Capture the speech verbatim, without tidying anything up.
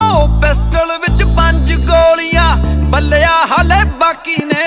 pistol ਵਿੱਚ ਪੰਜ ਗੋਲੀਆਂ ਬੱਲਿਆ ਹਾਲੇ ਬਾਕੀ ਨੇ